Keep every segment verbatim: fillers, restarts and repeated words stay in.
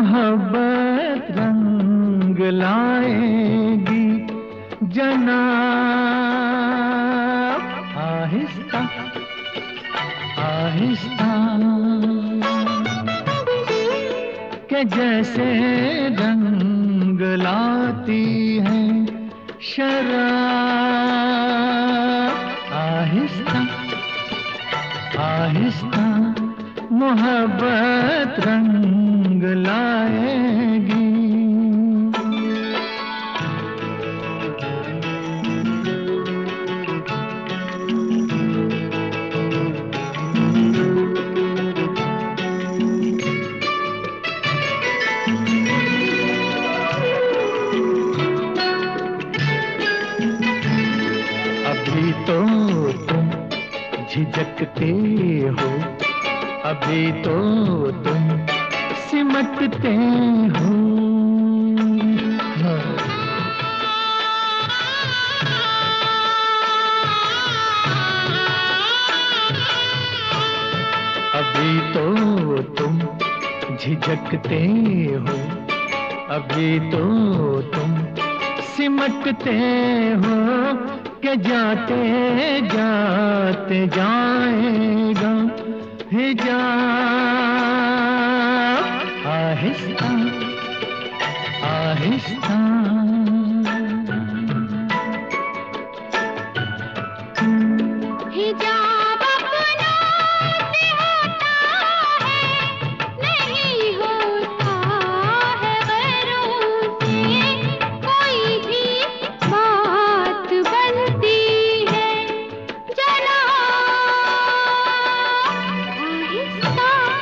मोहब्बत रंग लाएगी जनाब, आहिस्ता आहिस्ता के जैसे रंग लाती है शराब। आहिस्ता आहिस्ता मोहब्बत रंग लाएगी। अभी तो तुम झिझकते हो, अभी तो तुम सिमटते हो। अभी तो तुम झिझकते हो, अभी तो तुम सिमटते हो कि जाते जाते जाएगा हिजाब। आहिस्ता आहिस्ता हिजाब अपना से होता है, नहीं होता है गैरों से। कोई भी बात बनती है जनाब,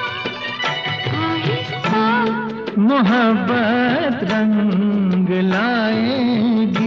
आहिस्ता आहिस्ता मोहब्बत रंग लाएगी।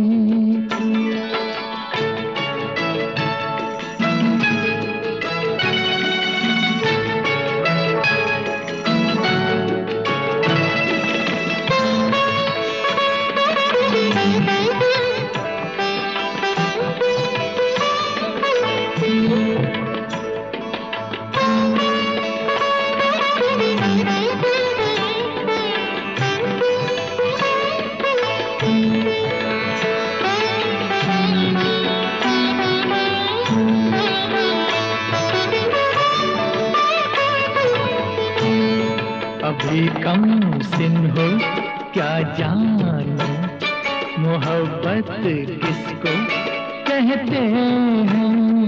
अभी कम सिन हो क्या जानो, मोहब्बत किसको कहते हैं।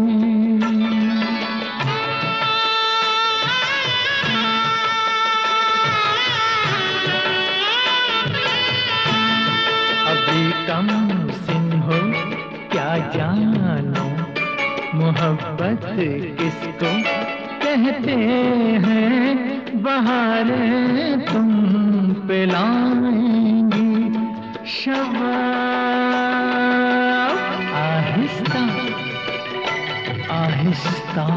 अभी कम सिन हो क्या जानो, मोहब्बत किसको कहते हैं। बहारें तुम पे लाएंगी शबाब। आहिस्ता आहिस्ता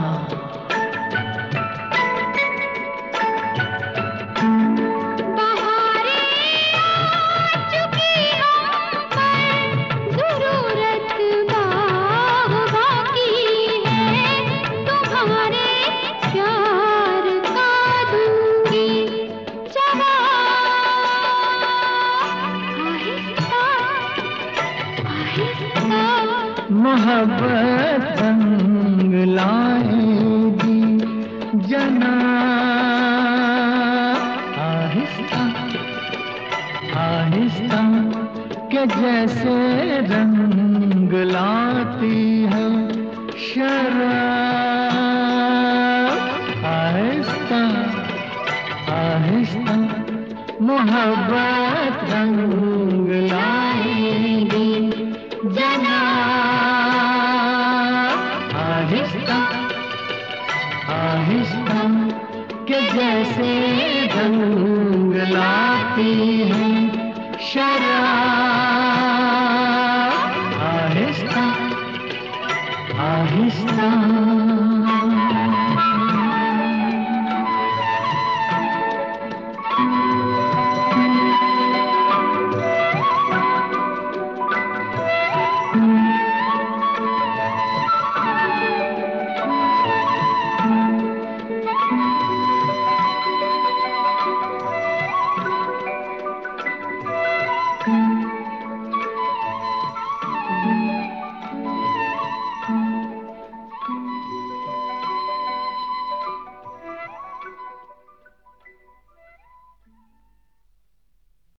मोहब्बत रंग लाएगी जनाब। आहिस्ता आहिस्ता के जैसे रंग लाती है शराब। आहिस्ता आहिस्ता मोहब्बत रंग लाएगी जनाब। आहिस्ता आहिस्ता के जैसे रंग लाती है शराब। आहिस्ता आहिस्ता